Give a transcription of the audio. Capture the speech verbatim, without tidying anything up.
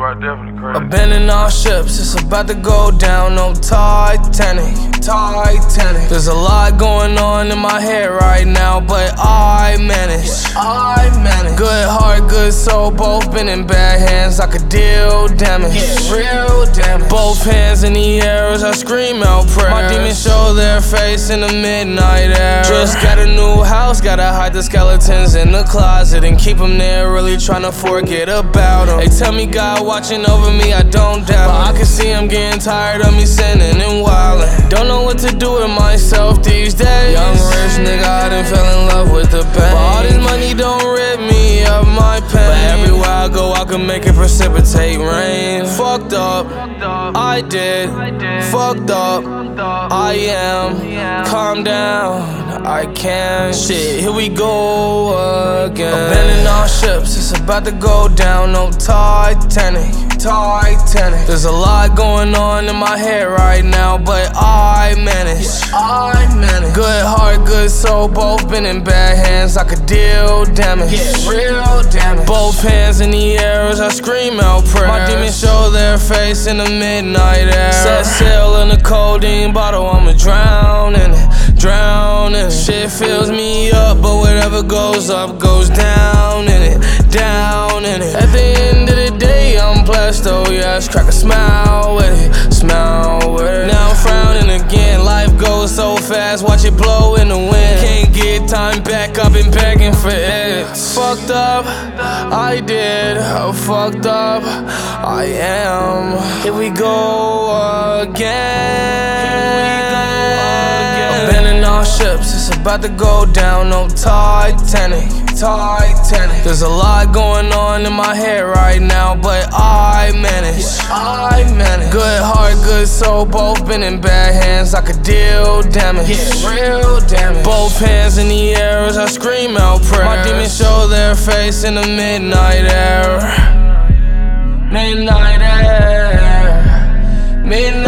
right there for the crazy. Abandoning all ships, it's about to go down, no Titanic, Titanic. There's a lot going on in my head right now, but I manage, I manage. Good heart, good soul, both been in bad hands, I could deal damage, real damage. Both hands in the air as I scream out prayers. My demons show their face in the midnight air. Just got a new house, gotta hide the skeletons in the closet and keep them there, really tryna forget about them. They tell me God watching over me, I don't doubt, but I can see I'm getting tired of me sinning and wildin'. Don't know what to do with myself these days. Young rich nigga, I done fell in love with the pain, but all this money don't rid me of my pain. But everywhere I go, I can make it precipitate rain. Fucked up, I did. Fucked up, I am. Calm down, I can. Shit, here we go again. Abandoning all ships, it's about to go down, no Titanic, Titanic. There's a lot going on in my head right now, but I manage, I manage. Good heart, good soul, both been in bad hands, I could deal damage, real damage. Both hands in the air as I scream out prayers. My demons show their face in the midnight air. Set sail in a codeine bottle, I'ma drown in it, drown in it. Shit fills me up, but whatever goes up goes down in it, down in it. At the end of the day, I'm blessed, oh yes. Crack a smile with it, smile with it. Now I'm frowning again, life goes so fast, watch it blow in the wind. Can't get time back, I've been begging for it. Fucked up, I did. Oh, fucked up, I am. Here we go again. Abandoning all ships, it's about to go down, no Titanic, Titanic. There's a lot going on in my head right now, but I manage, I manage. Good heart, good soul, both been in bad hands, I could deal damage, real damage. Both hands in the air as I scream out prayers. My demons show their face in the midnight air, midnight air, midnight.